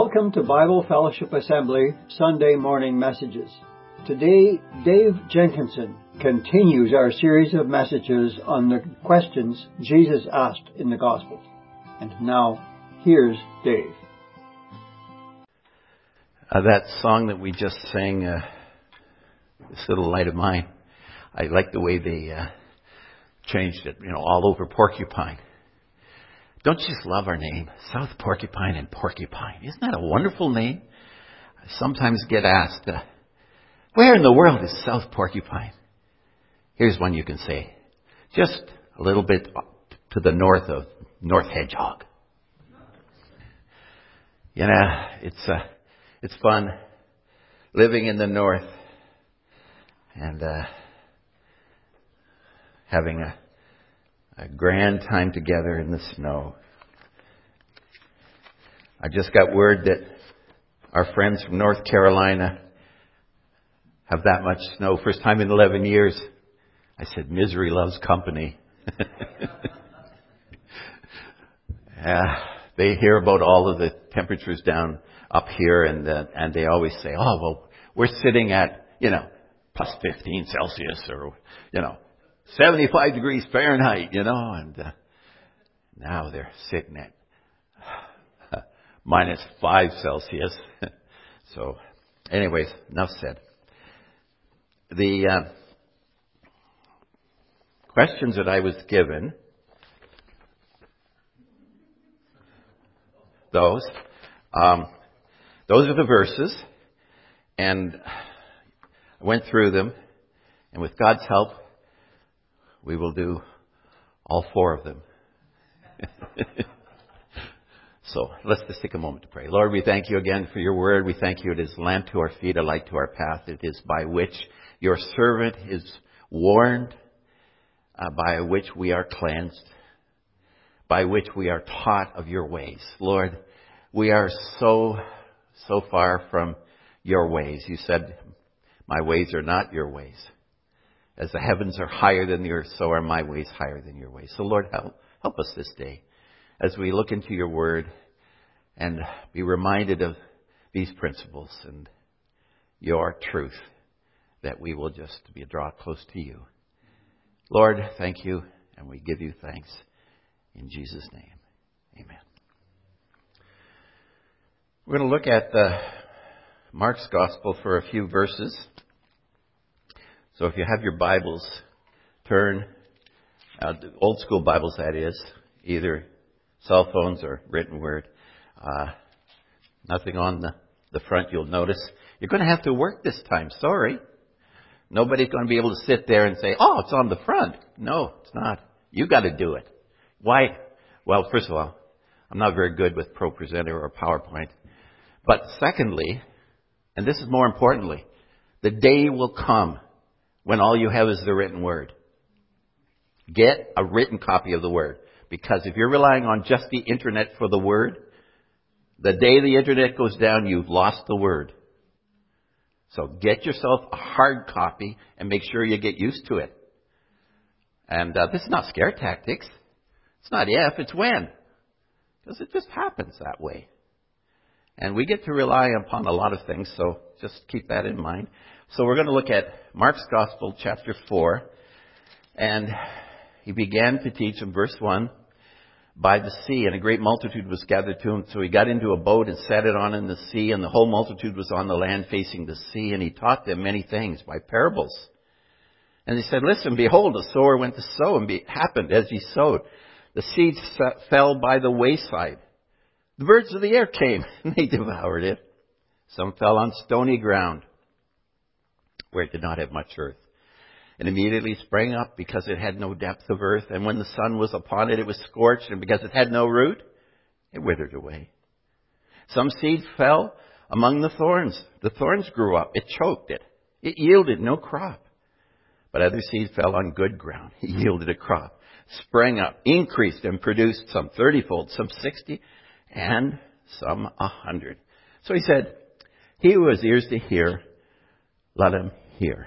Welcome to Bible Fellowship Assembly Sunday Morning Messages. Today, Dave Jenkinson continues our series of messages on the questions Jesus asked in the Gospels. And now, here's Dave. That song that we just sang, This Little Light of Mine, I like the way they changed it, all over Porcupine. Don't you just love our name? South Porcupine and Porcupine. Isn't that a wonderful name? I sometimes get asked, where in the world is South Porcupine? Here's one you can say. Just a little bit to the north of North Hedgehog. It's fun living in the north and having a grand time together in the snow. I just got word that our friends from North Carolina have that much snow. First time in 11 years. I said, misery loves company. They hear about all of the temperatures down up here, and they always say, oh, well, we're sitting at, plus 15 Celsius or, 75 degrees Fahrenheit, and now they're sitting at minus 5 Celsius. So, anyways, enough said. The questions that I was given, those are the verses, and I went through them, and with God's help, we will do all 4 of them. So let's just take a moment to pray. Lord, we thank you again for your word. We thank you. It is a lamp to our feet, a light to our path. It is by which your servant is warned, by which we are cleansed, by which we are taught of your ways. Lord, we are so far from your ways. You said, my ways are not your ways. As the heavens are higher than the earth, so are my ways higher than your ways. So Lord, help us this day as we look into your word and be reminded of these principles and your truth, that we will just be drawn close to you. Lord, thank you, and we give you thanks in Jesus' name. Amen. We're going to look at Mark's Gospel for a few verses. So if you have your Bibles, turn, old school Bibles that is, either cell phones or written word. Nothing on the front you'll notice. You're going to have to work this time, sorry. Nobody's going to be able to sit there and say, oh, it's on the front. No, it's not. You got to do it. Why? Well, first of all, I'm not very good with ProPresenter or PowerPoint. But secondly, and this is more importantly, the day will come when all you have is the written word. Get a written copy of the word. Because if you're relying on just the internet for the word, the day the internet goes down, you've lost the word. So get yourself a hard copy and make sure you get used to it. And this is not scare tactics. It's not if, it's when. Because it just happens that way. And we get to rely upon a lot of things, so just keep that in mind. So we're going to look at Mark's Gospel, chapter 4. And he began to teach in verse 1 by the sea, and a great multitude was gathered to him. So he got into a boat and set it on in the sea, and the whole multitude was on the land facing the sea, and he taught them many things by parables. And he said, listen, behold, a sower went to sow, and it happened as he sowed. The seed fell by the wayside. The birds of the air came, and they devoured it. Some fell on stony ground, where it did not have much earth. And immediately sprang up because it had no depth of earth. And when the sun was upon it, it was scorched. And because it had no root, it withered away. Some seed fell among the thorns. The thorns grew up. It choked it. It yielded no crop. But other seed fell on good ground. It yielded a crop. Sprang up, increased, and produced some 30-fold, some 60, and some 100. So he said, he who has ears to hear, let him hear.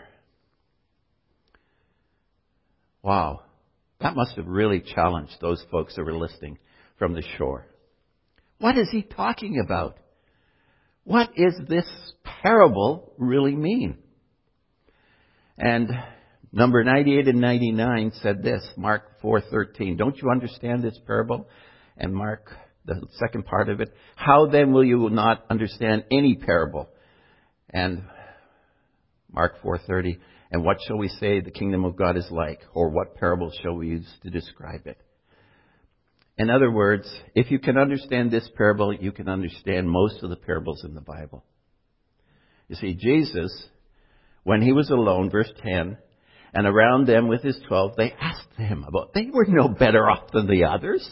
Wow, that must have really challenged those folks that were listening from the shore. What is he talking about? What is this parable really mean? And number 98 and 99 said this, Mark 4:13. Don't you understand this parable? And Mark, the second part of it, how then will you not understand any parable? And Mark 4:30, and what shall we say the kingdom of God is like? Or what parable shall we use to describe it? In other words, if you can understand this parable, you can understand most of the parables in the Bible. You see, Jesus, when he was alone, verse 10, and around them with his 12, they asked him about, they were no better off than the others.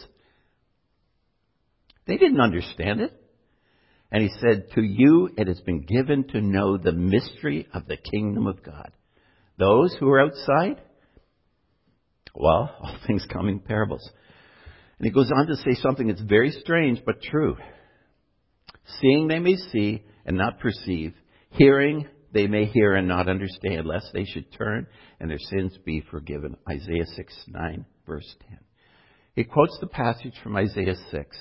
They didn't understand it. And he said, to you it has been given to know the mystery of the kingdom of God. Those who are outside, well, all things come in parables. And he goes on to say something that's very strange but true. Seeing they may see and not perceive. Hearing they may hear and not understand, lest they should turn and their sins be forgiven. Isaiah 6:9, verse 10. He quotes the passage from Isaiah 6.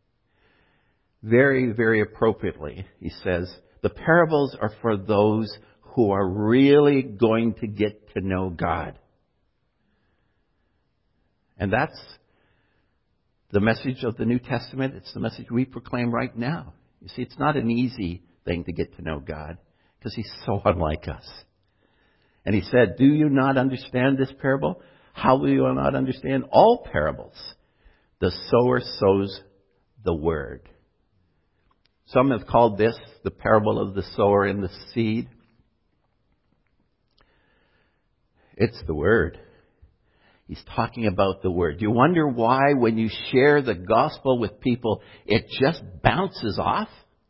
Very, very appropriately, he says, the parables are for those who are really going to get to know God. And that's the message of the New Testament. It's the message we proclaim right now. You see, it's not an easy thing to get to know God because he's so unlike us. And he said, do you not understand this parable? How will you not understand all parables? The sower sows the word. Some have called this the parable of the sower and the seed. It's the word. He's talking about the word. Do you wonder why when you share the gospel with people, it just bounces off?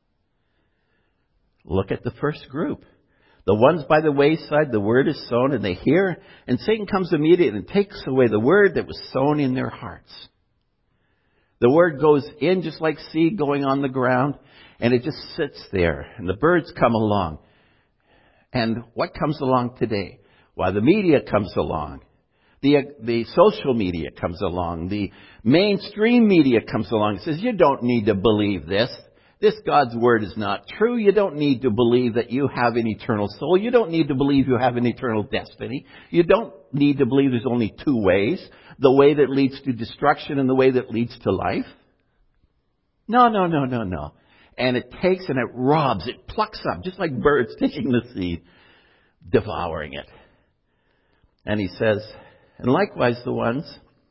Look at the first group. The ones by the wayside, the word is sown and they hear, and Satan comes immediately and takes away the word that was sown in their hearts. The word goes in just like seed going on the ground, and it just sits there, and the birds come along. And what comes along today? Why, the media comes along. The social media comes along. The mainstream media comes along and says, you don't need to believe this. This God's word is not true. You don't need to believe that you have an eternal soul. You don't need to believe you have an eternal destiny. You don't need to believe there's only two ways. The way that leads to destruction and the way that leads to life. No. And it takes and it robs, it plucks up, just like birds taking the seed, devouring it. And he says, and likewise the ones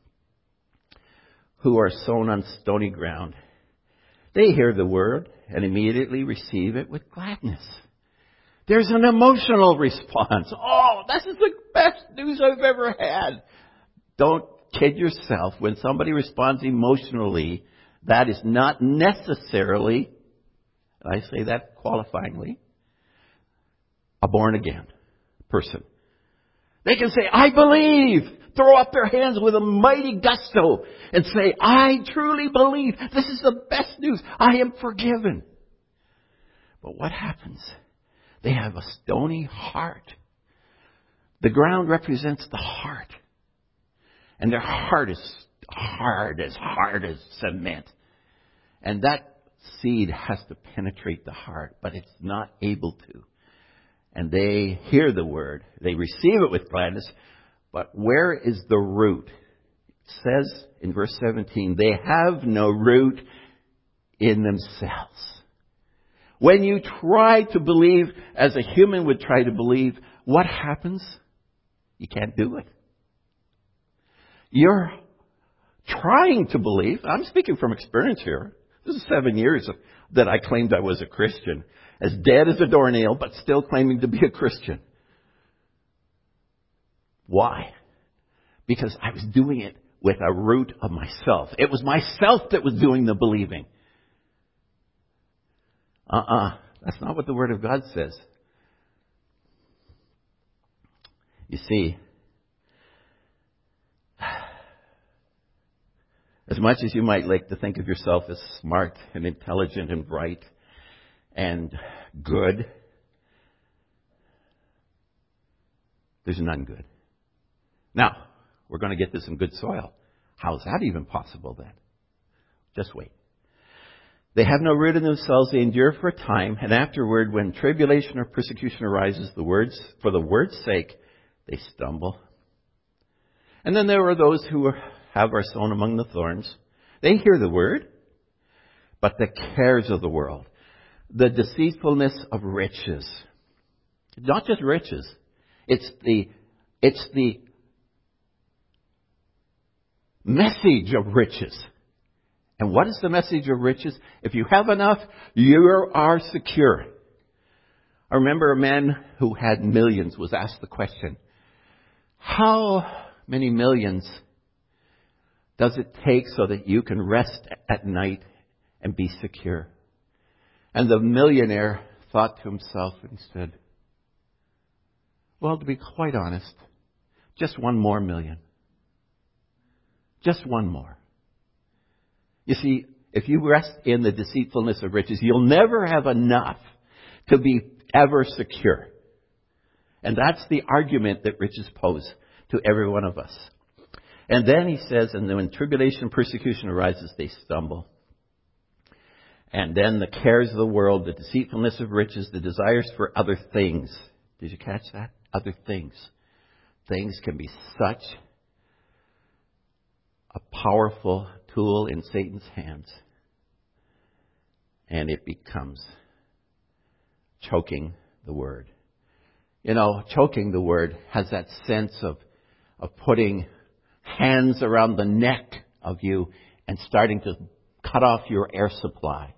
who are sown on stony ground, they hear the word and immediately receive it with gladness. There's an emotional response. Oh, this is the best news I've ever had. Don't kid yourself. When somebody responds emotionally, that is not necessarily, I say that qualifyingly, a born again person. They can say, I believe. Throw up their hands with a mighty gusto and say, I truly believe. This is the best news. I am forgiven. But what happens? They have a stony heart. The ground represents the heart. And their heart is hard as cement. And that seed has to penetrate the heart, but it's not able to. And they hear the word. They receive it with gladness. But where is the root? It says in verse 17, they have no root in themselves. When you try to believe as a human would try to believe, what happens? You can't do it. You're trying to believe. I'm speaking from experience here. This is 7 years that I claimed I was a Christian. As dead as a doornail, but still claiming to be a Christian. Why? Because I was doing it with a root of myself. It was myself that was doing the believing. That's not what the Word of God says. You see, as much as you might like to think of yourself as smart and intelligent and bright and good, there's none good. Now, we're going to get this in good soil. How is that even possible then? Just wait. They have no root in themselves. They endure for a time. And afterward, when tribulation or persecution arises, for the word's sake, they stumble. And then there are those who are sown among the thorns. They hear the word, but the cares of the world, the deceitfulness of riches, not just riches, it's the message of riches. And what is the message of riches? If you have enough, you are secure. I remember a man who had millions was asked the question, how many millions does it take so that you can rest at night and be secure? And the millionaire thought to himself and said, well, to be quite honest, just 1 more million. Just 1 more. You see, if you rest in the deceitfulness of riches, you'll never have enough to be ever secure. And that's the argument that riches pose to every one of us. And then he says, and then when tribulation and persecution arises, they stumble. And then the cares of the world, the deceitfulness of riches, the desires for other things. Did you catch that? Other things. Things can be such a powerful tool in Satan's hands. And it becomes choking the word. You know, choking the word has that sense of putting hands around the neck of you and starting to cut off your air supply.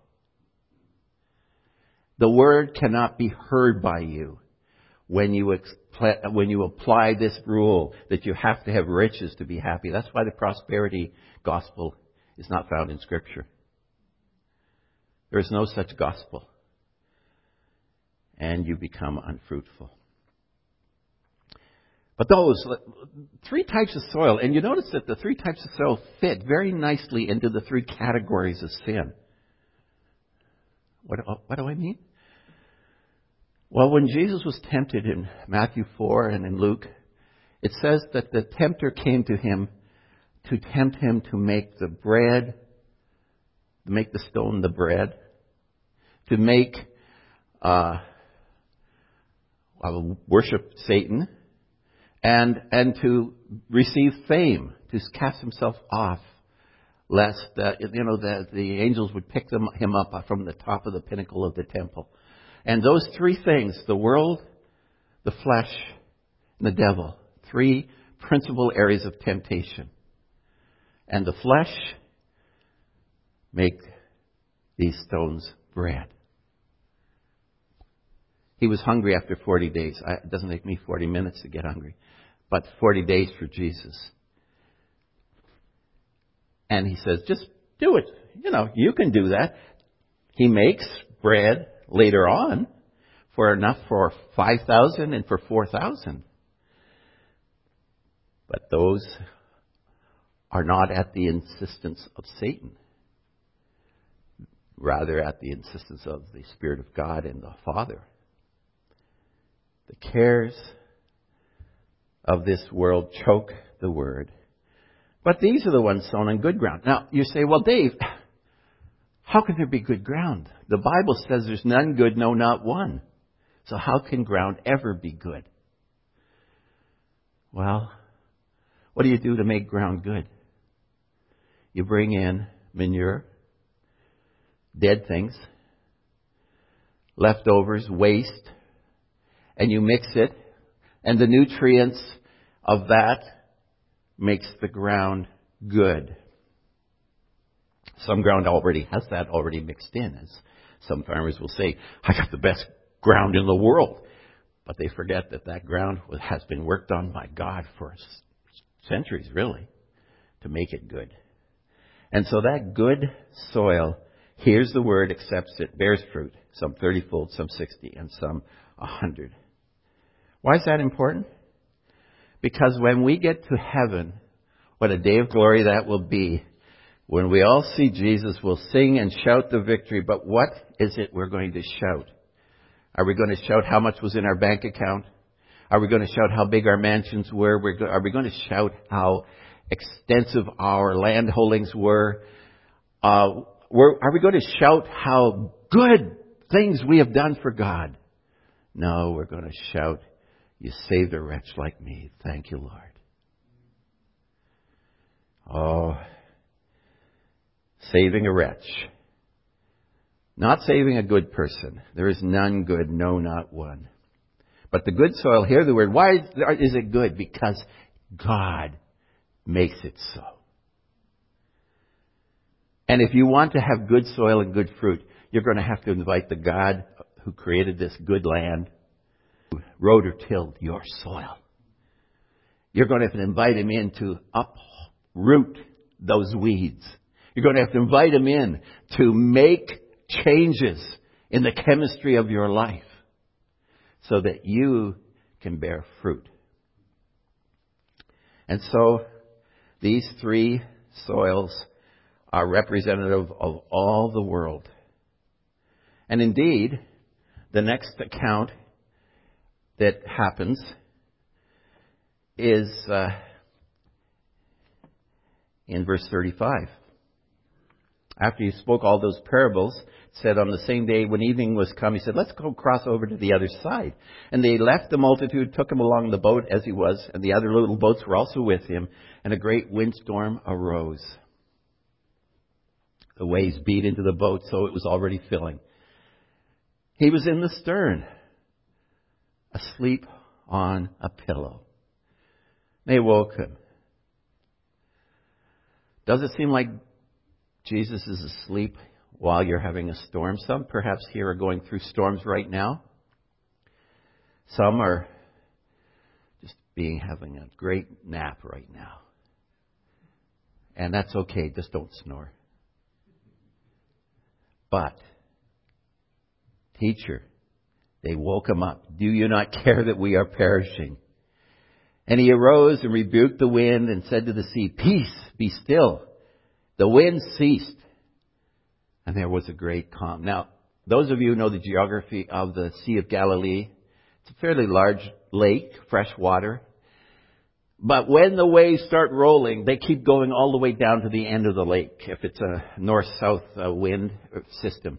The word cannot be heard by you when you apply this rule that you have to have riches to be happy. That's why the prosperity gospel is not found in Scripture. There is no such gospel. And you become unfruitful. But those 3 types of soil, and you notice that the 3 types of soil fit very nicely into the 3 categories of sin. What do I mean? Well, when Jesus was tempted in Matthew 4 and in Luke, it says that the tempter came to him to tempt him to make the stone the bread, to make worship Satan, and to receive fame, to cast himself off, lest the angels would pick him up from the top of the pinnacle of the temple. And those 3 things, the world, the flesh, and the devil, 3 principal areas of temptation. And the flesh make these stones bread. He was hungry after 40 days. It doesn't take me 40 minutes to get hungry, but 40 days for Jesus. And he says, just do it. You can do that. He makes bread later on for enough for 5,000 and for 4,000. But those are not at the insistence of Satan, rather at the insistence of the Spirit of God and the Father. The cares of this world choke the word. But these are the ones sown on good ground. Now, you say, well, Dave, how can there be good ground? The Bible says there's none good, no, not one. So how can ground ever be good? Well, what do you do to make ground good? You bring in manure, dead things, leftovers, waste, and you mix it, and the nutrients of that makes the ground good. Some ground already has that already mixed in, as some farmers will say, I got the best ground in the world. But they forget that ground has been worked on by God for centuries, really, to make it good. And so that good soil hears the word, accepts it, bears fruit, some 30-fold, some 60, and some 100. Why is that important? Because when we get to heaven, what a day of glory that will be. When we all see Jesus, we'll sing and shout the victory. But what is it we're going to shout? Are we going to shout how much was in our bank account? Are we going to shout how big our mansions were? Are we going to shout how extensive our land holdings were? Are we going to shout how good things we have done for God? No, we're going to shout, you saved a wretch like me. Thank you, Lord. Oh, saving a wretch. Not saving a good person. There is none good, no, not one. But the good soil, hear the word. Why is it good? Because God makes it so. And if you want to have good soil and good fruit, you're going to have to invite the God who created this good land, who rototilled your soil. You're going to have to invite Him in to uproot those weeds. You're going to have to invite Him in to make changes in the chemistry of your life so that you can bear fruit. And so these three soils are representative of all the world. And indeed, the next account that happens is in verse 35. After He spoke all those parables, it said on the same day when evening was come, He said, let's go cross over to the other side. And they left the multitude, took Him along the boat as He was, and the other little boats were also with Him, and a great windstorm arose. The waves beat into the boat, so it was already filling. He was in the stern, asleep on a pillow. They woke Him. Does it seem like Jesus is asleep while you're having a storm? Some perhaps here are going through storms right now. Some are just having a great nap right now. And that's okay, just don't snore. But, teacher, they woke Him up. Do you not care that we are perishing? And He arose and rebuked the wind and said to the sea, peace, be still. The wind ceased, and there was a great calm. Now, those of you who know the geography of the Sea of Galilee, it's a fairly large lake, fresh water. But when the waves start rolling, they keep going all the way down to the end of the lake, if it's a north-south wind system.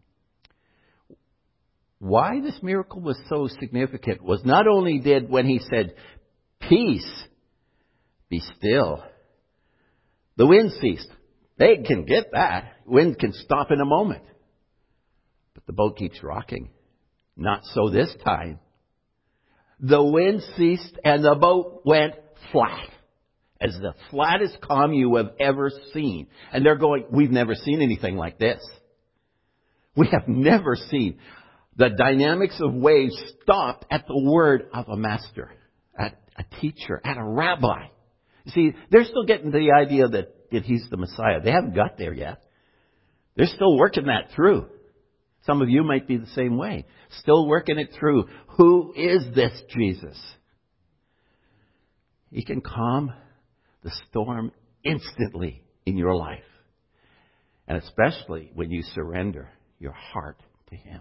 Why this miracle was so significant was not only did when He said, peace, be still, the wind ceased. They can get that. Wind can stop in a moment. But the boat keeps rocking. Not so this time. The wind ceased and the boat went flat. As the flattest calm you have ever seen. And they're going, we've never seen anything like this. We have never seen the dynamics of waves stop at the word of a master, at a teacher, at a rabbi. You see, they're still getting the idea that He's the Messiah. They haven't got there yet. They're still working that through. Some of you might be the same way. Still working it through. Who is this Jesus? He can calm the storm instantly in your life. And especially when you surrender your heart to Him.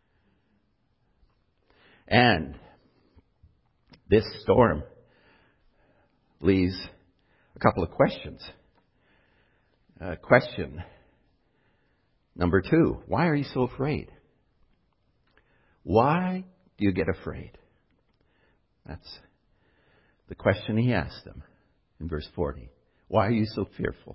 And this storm leaves a couple of questions. Question number 2. Why are you so afraid? Why do you get afraid? That's the question He asked them in verse 40. Why are you so fearful?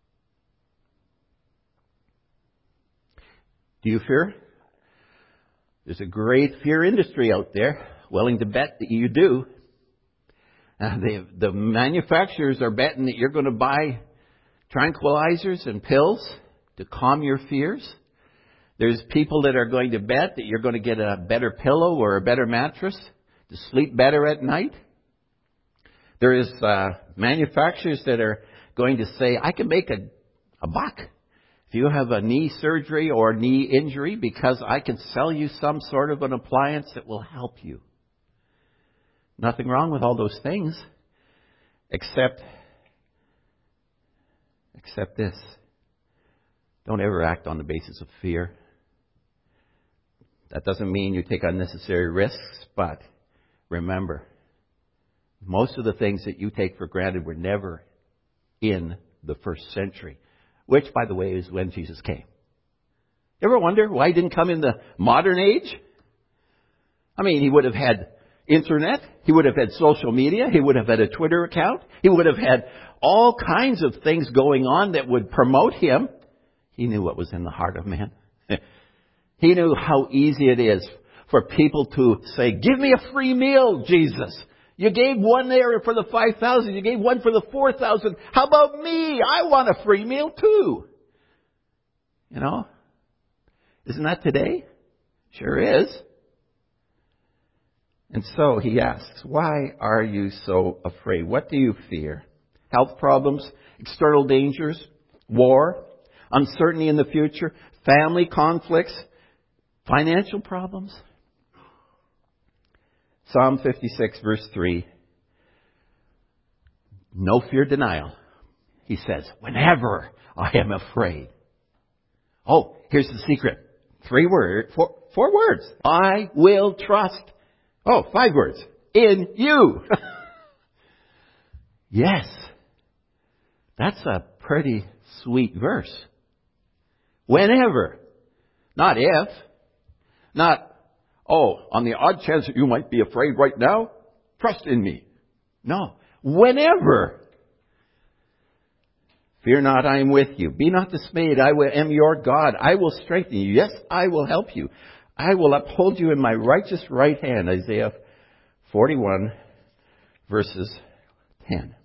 Do you fear? There's a great fear industry out there, willing to bet that you do. The manufacturers are betting that you're going to buy tranquilizers and pills to calm your fears. There's people that are going to bet that you're going to get a better pillow or a better mattress to sleep better at night. There is manufacturers that are going to say, I can make a buck if you have a knee surgery or knee injury because I can sell you some sort of an appliance that will help you. Nothing wrong with all those things, except this. Don't ever act on the basis of fear. That doesn't mean you take unnecessary risks, but remember, most of the things that you take for granted were never in the first century which, by the way, is when Jesus came. You ever wonder why he didn't come in the modern age? I mean, he would have had internet. He would have had social media. He would have had a Twitter account. He would have had all kinds of things going on that would promote him. He knew what was in the heart of man. He knew how easy it is for people to say, give me a free meal, Jesus. You gave one there for the 5,000. You gave one for the 4,000. How about me? I want a free meal too. You know? Isn't that today? Sure is. And so he asks, why are you so afraid? What do you fear? Health problems, external dangers, war, uncertainty in the future, family conflicts, financial problems? Psalm 56, verse 3. No fear denial. He says, whenever I am afraid. Oh, here's the secret. 4 words. I will trust. Oh, 5 words. In you. Yes. That's a pretty sweet verse. Whenever. Not if. Not, on the odd chance that you might be afraid right now, trust in me. No. Whenever. Fear not, I am with you. Be not dismayed, I am your God. I will strengthen you. Yes, I will help you. I will uphold you in my righteous right hand. Isaiah 41, verses 10.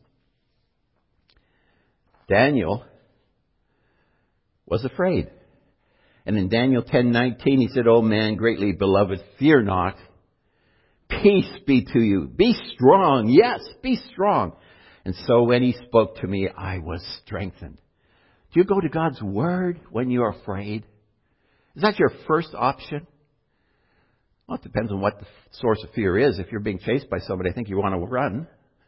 Daniel was afraid. And in Daniel 10:19, he said, O man, greatly beloved, fear not. Peace be to you. Be strong. Yes, be strong. And so when he spoke to me, I was strengthened. Do you go to God's Word when you're afraid? Is that your first option? Well, it depends on what the source of fear is. If you're being chased by somebody, I think you want to run.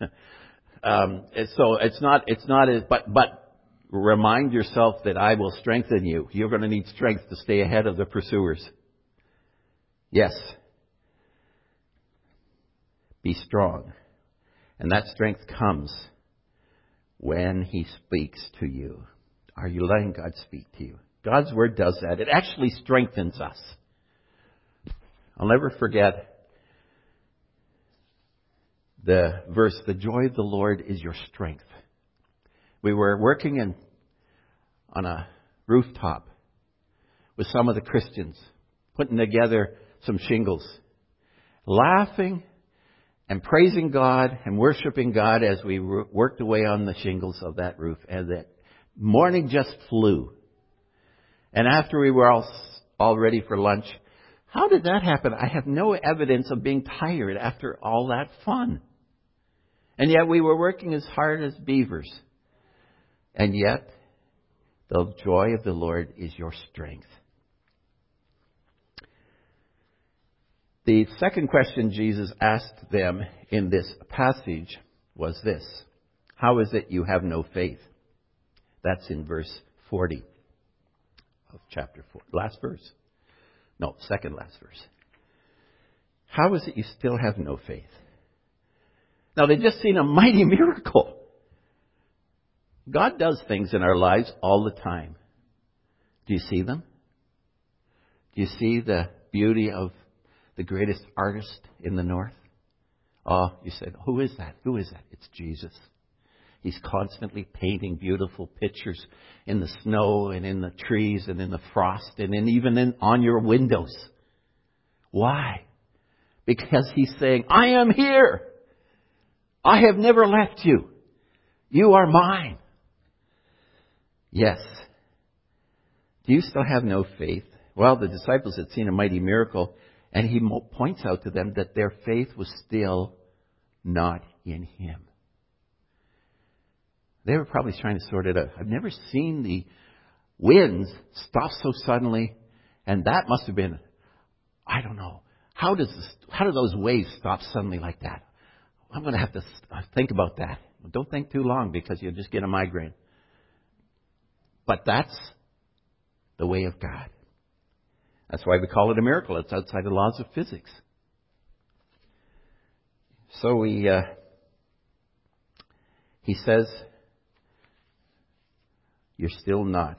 So it's not but remind yourself that I will strengthen you. You're going to need strength to stay ahead of the pursuers. Yes. Be strong. And that strength comes when He speaks to you. Are you letting God speak to you? God's Word does that. It actually strengthens us. I'll never forget the verse, the joy of the Lord is your strength. We were working on a rooftop with some of the Christians, putting together some shingles, laughing and praising God and worshiping God as we worked away on the shingles of that roof. And that morning just flew. And after we were all ready for lunch, how did that happen? I have no evidence of being tired after all that fun. And yet we were working as hard as beavers. And yet, the joy of the Lord is your strength. The second question Jesus asked them in this passage was this: how is it you have no faith? That's in verse 40 of chapter 4. Last verse. No, second last verse. How is it you still have no faith? Now, they've just seen a mighty miracle. God does things in our lives all the time. Do you see them? Do you see the beauty of the greatest artist in the north? Oh, you said, who is that? Who is that? It's Jesus. He's constantly painting beautiful pictures in the snow and in the trees and in the frost and even on your windows. Why? Because He's saying, I am here. I have never left you. You are mine. Yes. Do you still have no faith? Well, the disciples had seen a mighty miracle, and He points out to them that their faith was still not in Him. They were probably trying to sort it out. I've never seen the winds stop so suddenly, and that must have been, I don't know, how do those waves stop suddenly like that? I'm going to have to think about that. Don't think too long because you'll just get a migraine. But that's the way of God. That's why we call it a miracle. It's outside the laws of physics. So He says, you're still not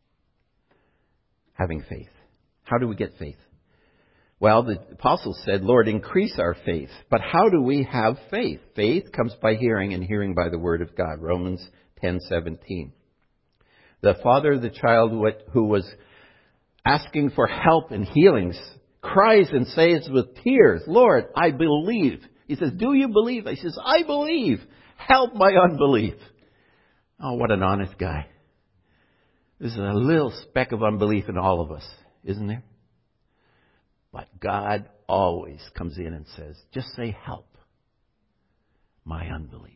having faith. How do we get faith? Well, the apostle said, Lord, increase our faith. But how do we have faith? Faith comes by hearing, and hearing by the word of God. Romans 10:17. The father of the child who was asking for help and healings cries and says with tears, Lord, I believe. He says, do you believe? He says, I believe. Help my unbelief. Oh, what an honest guy. There's a little speck of unbelief in all of us, isn't there? But God always comes in and says, just say, help my unbelief.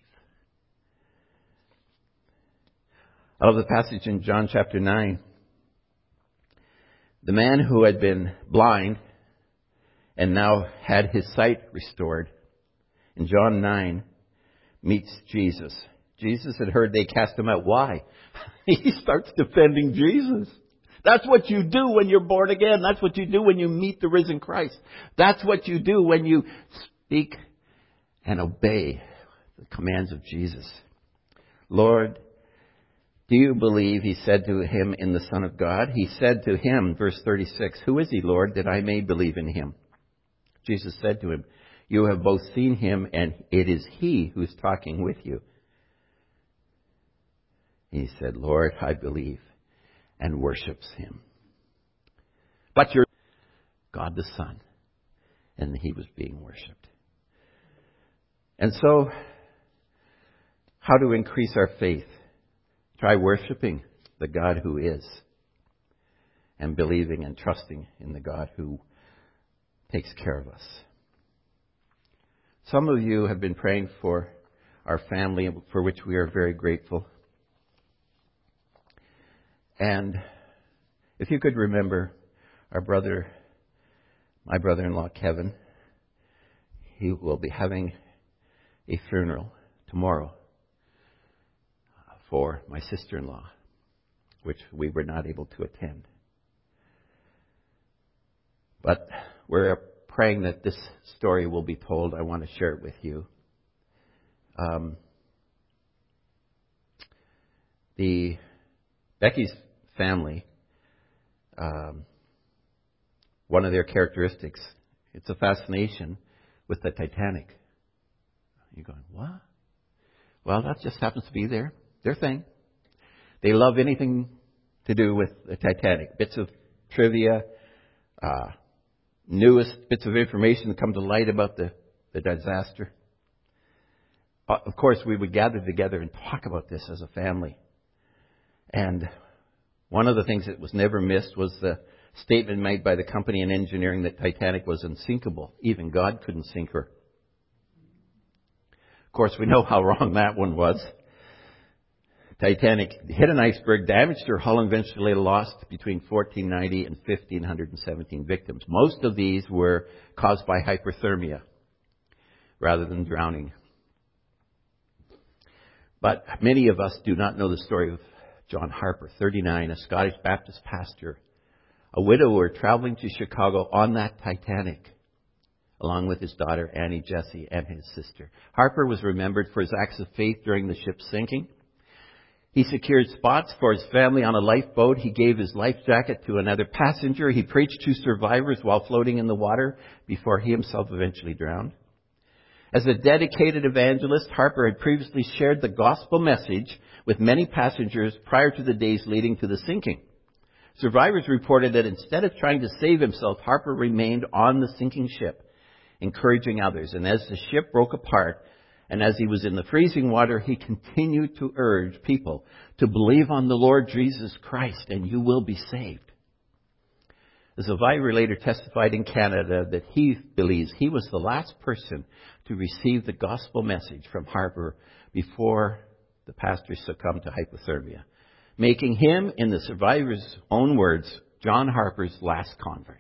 I love the passage in John chapter 9. The man who had been blind and now had his sight restored, in John 9, meets Jesus. Jesus had heard they cast him out. Why? He starts defending Jesus. That's what you do when you're born again. That's what you do when you meet the risen Christ. That's what you do when you speak and obey the commands of Jesus. Lord, do you believe, he said to him, in the Son of God? He said to him, verse 36, who is he, Lord, that I may believe in him? Jesus said to him, you have both seen him, and it is he who is talking with you. He said, Lord, I believe, and worships him. But you're God the Son, and he was being worshipped. And so, how to increase our faith? Try worshiping the God who is, and believing and trusting in the God who takes care of us. Some of you have been praying for our family, for which we are very grateful. And if you could remember my brother-in-law Kevin, he will be having a funeral tomorrow for my sister-in-law, which we were not able to attend. But we're praying that this story will be told. I want to share it with you. Becky's family, one of their characteristics, it's a fascination with the Titanic. You're going, what? Well, that just happens to be their thing. They love anything to do with the Titanic. Bits of trivia, newest bits of information that come to light about the disaster. Of course, we would gather together and talk about this as a family. And one of the things that was never missed was the statement made by the company in engineering that Titanic was unsinkable. Even God couldn't sink her. Of course, we know how wrong that one was. Titanic hit an iceberg, damaged her hull, and eventually lost between 1,490 and 1,517 victims. Most of these were caused by hypothermia rather than drowning. But many of us do not know the story of John Harper, 39, a Scottish Baptist pastor, a widower traveling to Chicago on that Titanic, along with his daughter Annie Jessie and his sister. Harper was remembered for his acts of faith during the ship's sinking. He secured spots for his family on a lifeboat. He gave his life jacket to another passenger. He preached to survivors while floating in the water before he himself eventually drowned. As a dedicated evangelist, Harper had previously shared the gospel message with many passengers prior to the days leading to the sinking. Survivors reported that instead of trying to save himself, Harper remained on the sinking ship, encouraging others. And as the ship broke apart, and as he was in the freezing water, he continued to urge people to believe on the Lord Jesus Christ and you will be saved. The survivor later testified in Canada that he believes he was the last person to receive the gospel message from Harper before the pastor succumbed to hypothermia, making him, in the survivor's own words, John Harper's last convert.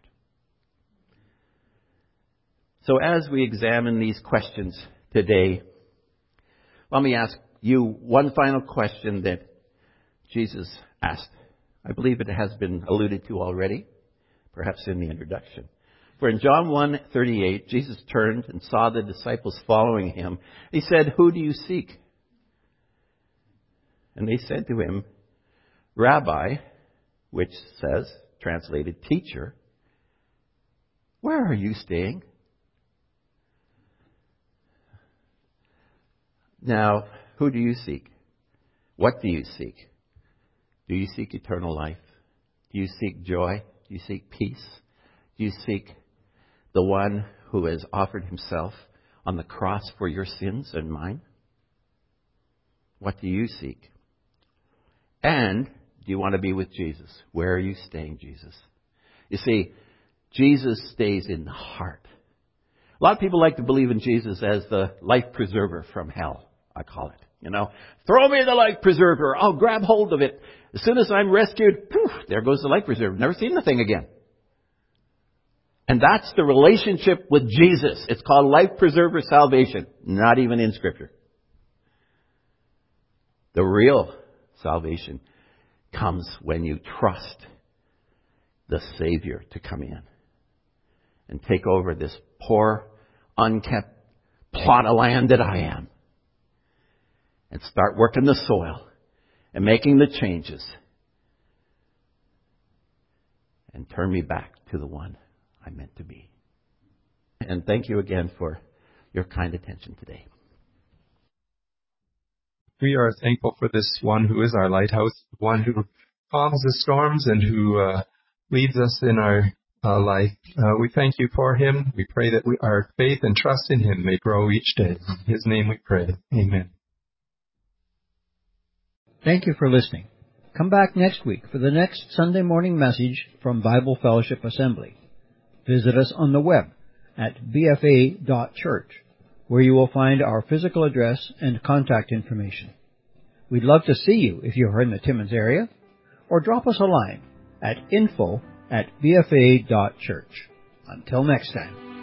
So as we examine these questions today, let me ask you one final question that Jesus asked. I believe it has been alluded to already, perhaps in the introduction. For in John 1:38, Jesus turned and saw the disciples following him. He said, "Who do you seek?" And they said to him, Rabbi, which says, translated teacher, where are you staying? Now, who do you seek? What do you seek? Do you seek eternal life? Do you seek joy? Do you seek peace? Do you seek the one who has offered himself on the cross for your sins and mine? What do you seek? And do you want to be with Jesus? Where are you staying, Jesus? You see, Jesus stays in the heart. A lot of people like to believe in Jesus as the life preserver from hell, I call it. You know, throw me the life preserver. I'll grab hold of it. As soon as I'm rescued, poof, there goes the life preserver. Never seen the thing again. And that's the relationship with Jesus. It's called life preserver salvation. Not even in Scripture. The real salvation comes when you trust the Savior to come in and take over this poor, unkept plot of land that I am and start working the soil and making the changes and turn me back to the one I'm meant to be. And thank you again for your kind attention today. We are thankful for this one who is our lighthouse, one who calms the storms and who leads us in our life. We thank you for him. We pray that our faith and trust in him may grow each day. In his name we pray. Amen. Thank you for listening. Come back next week for the next Sunday morning message from Bible Fellowship Assembly. Visit us on the web at bfa.church, where you will find our physical address and contact information. We'd love to see you if you're in the Timmins area, or drop us a line at info@bfa.church. Until next time.